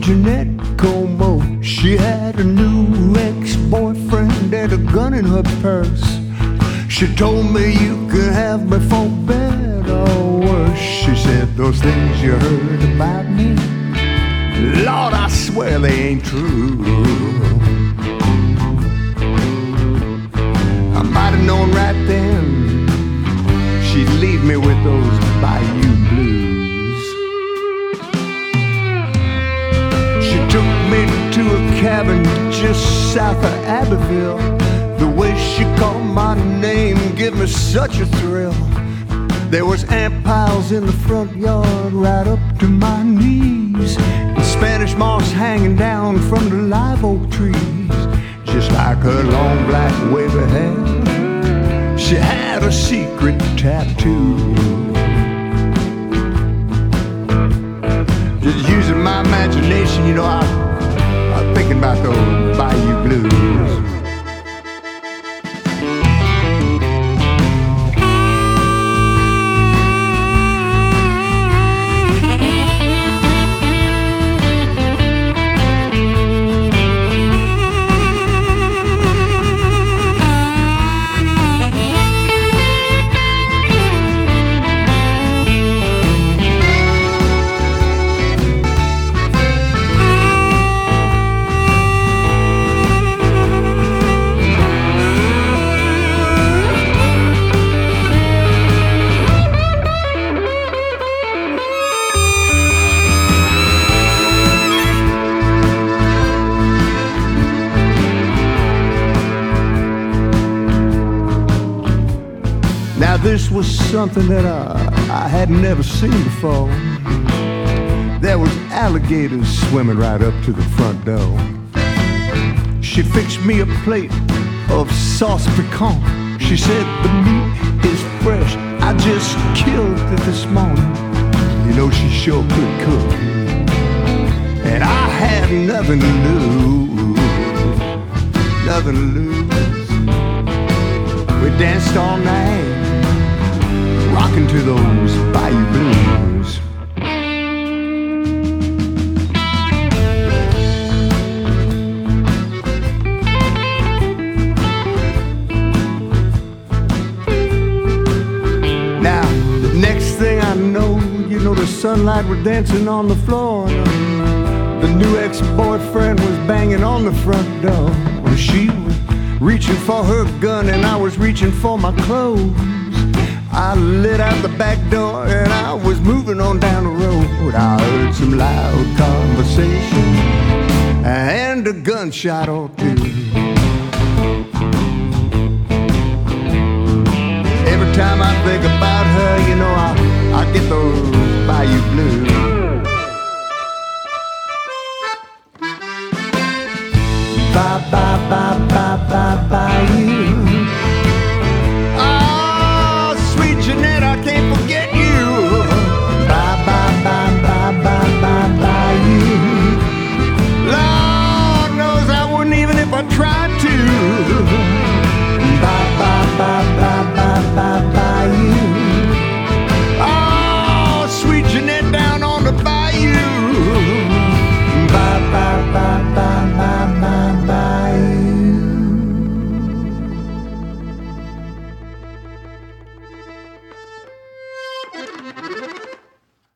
Jeanette Como. She had a new ex-boyfriend and a gun in her purse. She told me you could have me for better or worse. She said those things you heard about me, Lord, I swear they ain't true. I might have known right then she'd leave me with those Bayou blues. She took me to a cabin just south of Abbeville. The way she called my name gave me such a thrill. There was ant piles in the front yard right up to my knees, and Spanish moss hanging down from the live oak trees. Just like her long black wavy hair, she had a secret tattoo. Just using my imagination, you know, I'm thinking about those Bayou blues. Now this was something that I had never seen before. There was alligators swimming right up to the front door. She fixed me a plate of sauce piquant. She said the meat is fresh, I just killed it this morning. You know she sure could cook, and I had nothing to lose, nothing to lose. We danced all night, rocking to those Bayou blues. Now, the next thing I know, you know, the sunlight was dancing on the floor. The new ex-boyfriend was banging on the front door. Well, she was reaching for her gun and I was reaching for my clothes. I lit out the back door and I was moving on down the road. I heard some loud conversation and a gunshot or two. Every time I think about her, you know, I get those